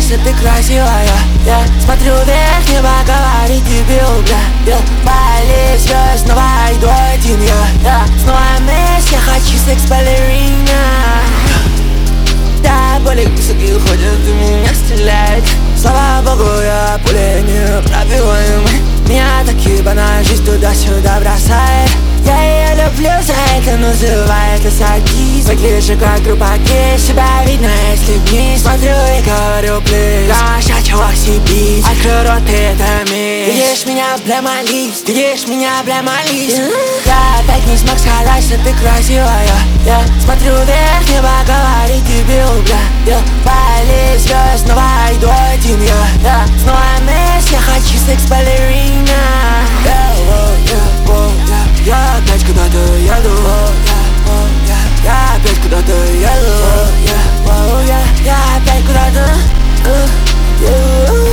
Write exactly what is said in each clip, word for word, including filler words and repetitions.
что ты красивая. Я смотрю вверх, небо говорит дебил, бля. Я полез звезд, снова иду один я. Я снова месть, я хочу секс-балерина. Да, более высокие ходят, и меня стреляет. Слава богу, я пули непробиваемый. Меня такие банальные, жизнь туда-сюда бросает. Я ее люблю за это, называет садизм. Выгляжу как трупаки, себя видно, если вниз смотрю и говорю, плиз. Наша чувак сибит, открой рот, это мисс. Видишь меня, бля, молись, видишь меня, бля, молись. Я опять не смог сказать, что ты красивая. Я смотрю вверх, небо говорит дебил, бля. Я полез звезд, снова иду один я. Я снова месть, я хочу секс-балерина. Я опять куда-то еду, я опять куда-то еду, я опять куда-то еду.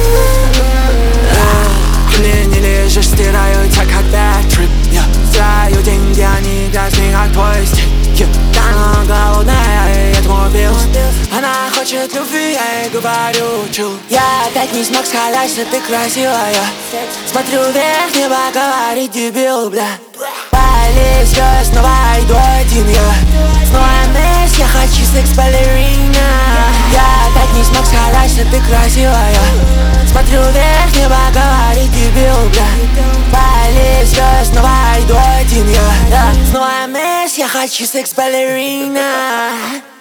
Мне не лежишь, стираю тебя как бэттрип. Стираю деньги, они грязные, как твой стиль. Она голодная, я твой билд. Она хочет любви, я ей говорю, чу. Я опять не смог сказать, что ты красивая. Смотрю вверх, небо говорит дебил, бля. Полез звезд, снова иду один я. Снова месть, я хочу секс-балерина. Я опять не смог сказать, что ты красивая. Смотрю вверх, небо говорит дебил, бля. Полез звезд, снова иду один я. Снова месть, я хочу секс-балерина.